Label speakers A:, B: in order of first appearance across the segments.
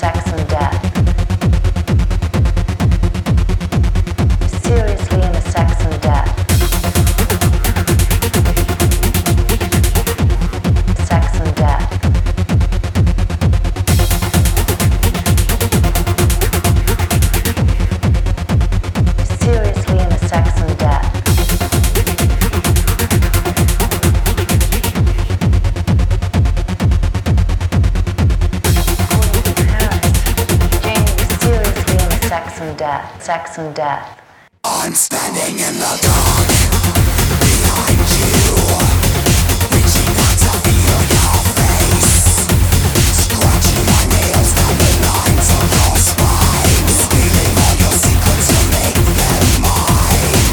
A: sex and death. Seriously into sex and death. Sex and death. Seriously into sex and death. Sex and death.
B: I'm standing in the dark behind you, reaching out to feel your face, scratching my nails down the lines of your spine, stealing all your secrets to make them mine.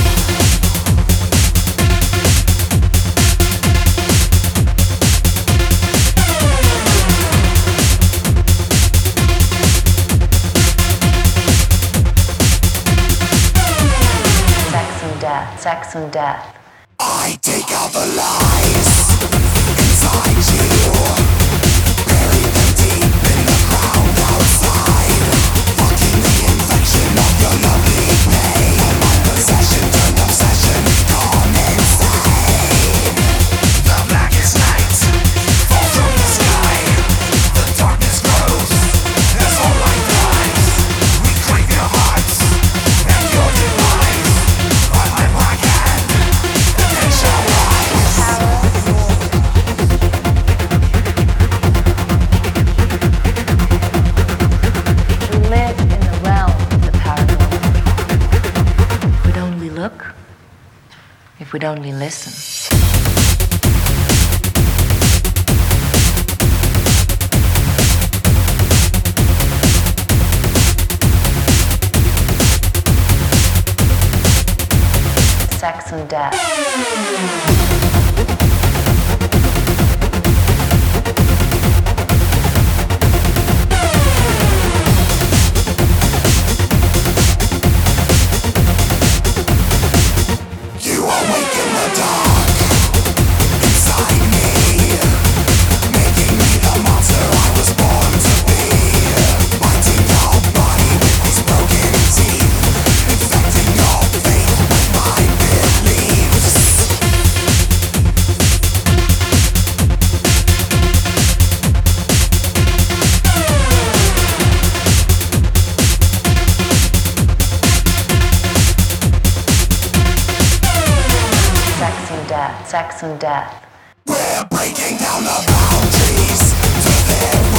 A: Sex and death.
B: I take out the lies inside you, bury them deep in the ground outside, fucking the infection of your lovely pain. My possession turned obsession, gone insane. The blackest night falls from the sky, the darkness grows as all light dies. We crave your hearts and your demise. On my black hand, the dead shall rise.
A: We live in the realm of the paranormal. If we'd only look, if we'd only listen. Sex and death.
B: You awaken the dark inside me, making me the monster I was born to be, biting your body with these broken teeth, infecting your faith with my beliefs.
A: Sex and death. Sex and death.
B: We're breaking down the boundaries to their